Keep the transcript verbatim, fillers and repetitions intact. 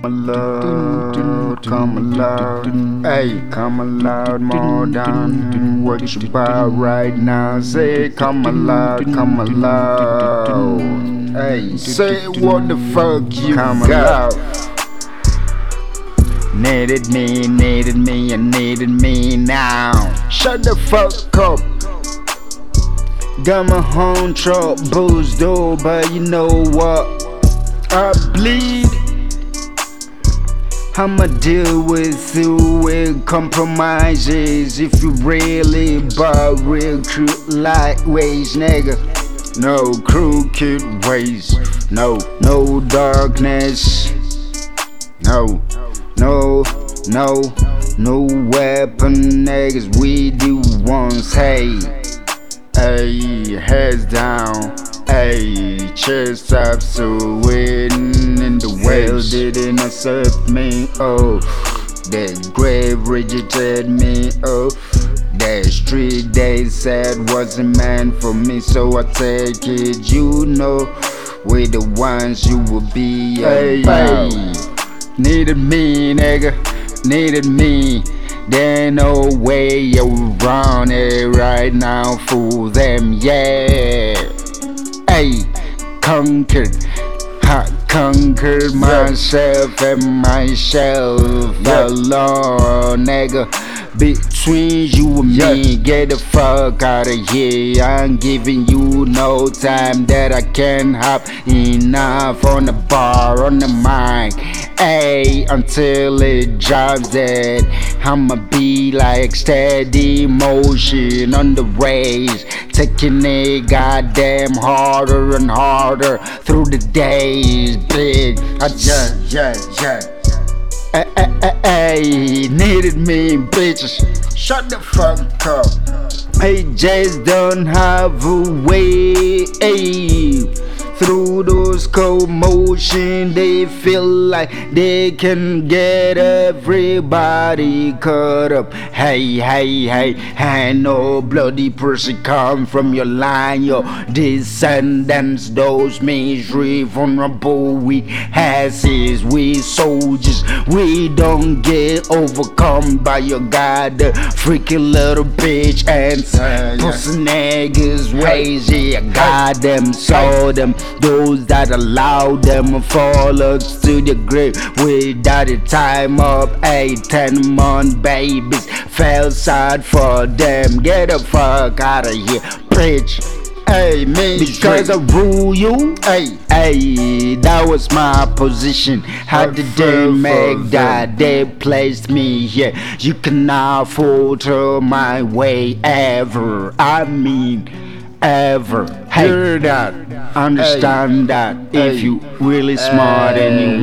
Loud, come loud, hey, come loud more than what you buy right now. Say, come loud, come loud, hey, say what the fuck you come got. Needed me, needed me, and needed me now. Shut the fuck up. Got my own troubles though, but you know what? I bleed. I'ma deal with you with compromises. If you really buy real crooked lightways, nigga. No crooked ways, no, no darkness. No, no, no, no weapon, niggas. We do ones, hey, hey, heads down, hey, chest up, so waiting in the well didn't accept me, oh, that grave rejected me, oh, that street they said wasn't meant for me, so I take it, you know, we the ones you will be, hey, hey. Needed me, nigga, needed me. There no way around it right now, fool them, yeah. Hey, conquered, I conquered myself and myself alone, nigga. Between you and me, get the fuck out of here. I'm giving you no time that I can have enough on the bar, on the mic. Hey, until it drops dead, I'ma be like steady motion on the race, taking it goddamn harder and harder through the days, bitch. I just, yeah, yeah, yeah. Hey, hey, hey, hey, needed me, bitches. Shut the fuck up. Hey, just don't have a way. Hey. Through those commotion, they feel like they can get everybody caught up. Hey, hey, hey, and no bloody person come from your line. Your descendants, those misery vulnerable, we asses, we soldiers. We don't get overcome by your god, the freaky little bitch and uh, pussy niggas ways. Yeah, got them, saw them. Those that allow them fall us to the grave without a time up. Eight, ten month babies fell sad for them. Get the fuck out of here, bitch. Hey, me, because I rule you. Hey, hey, that was my position. How did they make that? They placed me here. You cannot falter my way ever. I mean, ever. Hey, hear that, understand hey. that. If hey. you really smart hey. and you